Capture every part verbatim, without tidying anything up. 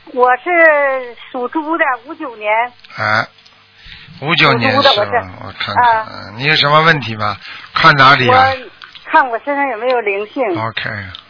我是属猪的，五九年。 啊，五九年是吧？我看看， 啊、 你有什么问题吗？看哪里啊？ 我看我身上有没有灵性。 OK。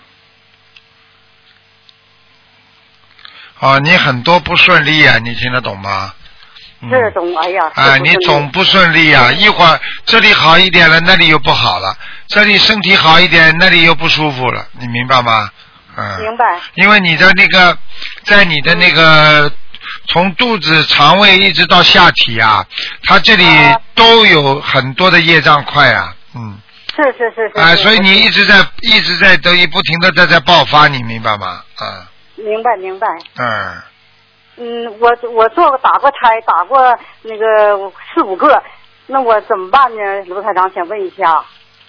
哦，你很多不顺利啊，你听得懂吗？ 是懂，哎呀。 啊，你总不顺利啊！一会儿这里好一点了，那里又不好了；这里身体好一点，那里又不舒服了，你明白吗？嗯。 明白。 因为你的那个，在你的那个，从肚子、肠胃一直到下体啊，它这里都有很多的业障块啊，嗯。 是是是是。 啊，所以你一直在一直在等于不停的在在爆发，你明白吗？啊。 明白明白。 嗯。 嗯，我我做过打过胎，打过那个四五个，那我怎么办呢？卢台长想问一下。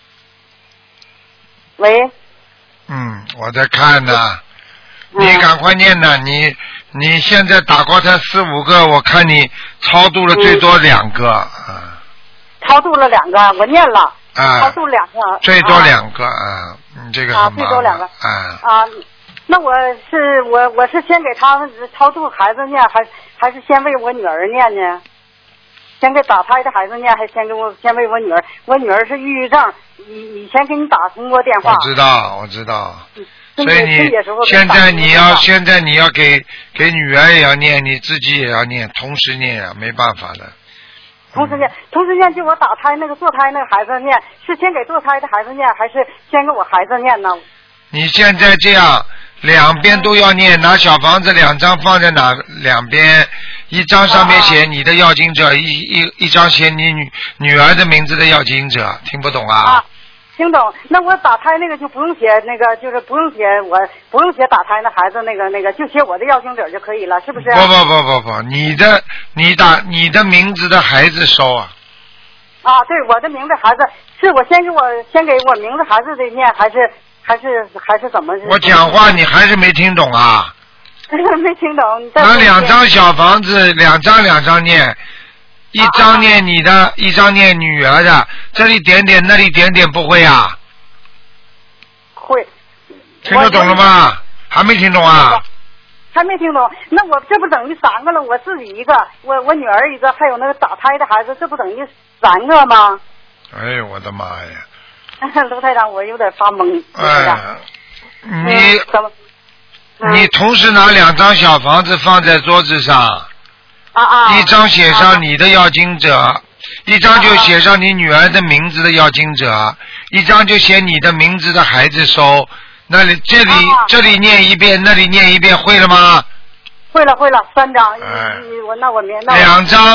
喂。 嗯，我在看呢。嗯、你赶快念呢！你你现在打过胎四五个，我看你超度了最多两个啊、嗯。 超度了两个，我念了。 啊。 超度两个。 最多两个啊，你这个很啊，最多两个。 啊。 啊。那我是我我是先给他们超度孩子念，还还是先为我女儿念呢？先给打胎的孩子念，还先给我先为我女儿？我女儿是抑郁症，以以前给你打通过电话。 我知道，我知道。 嗯、 所以你现在你要现在你要给给女儿也要念，你自己也要念，同时念啊，没办法的。 同时念，同时念，就我打胎那个堕胎那个孩子念，是先给堕胎的孩子念，还是先给我孩子念呢？ 你现在这样。两边都要念，拿小房子两张放在哪两边，一张上面写你的要经者，一一一张写你女女儿的名字的要经者，听不懂啊？ 啊，听懂。那我打胎那个就不用写那个，就是不用写我不用写打胎那孩子那个那个，就写我的要经者就可以了，是不是？ 不不不不不，你的你打你的名字的孩子收啊。 啊，对，我的名字孩子是我先给我先给我名字孩子的念，还是？还是还是怎么？ 我讲话你还是没听懂啊？ 没听懂。 拿两张小房子，两张两张念，一张念你的，啊、一张念女儿的，这里点点，那里点点，不会啊？ 会。 听得懂了吗？还没听懂啊？ 还没听懂。那我这不等于三个了？我自己一个，我我女儿一个，还有那个打胎的孩子，这不等于三个吗？ 哎呦，我的妈呀！ 卢台长，我有点发懵。 哎，你、 嗯、怎么？嗯、 你同时拿两张小房子放在桌子上， 啊啊， 一张写上你的要经者，啊、一张就写上你女儿的名字的要经者，啊、一张就写你的名字的孩子收。那里这里、啊、这里念一遍，那里念一遍，会了吗？ 会了会了，三张。 哎， 我那我明。 两张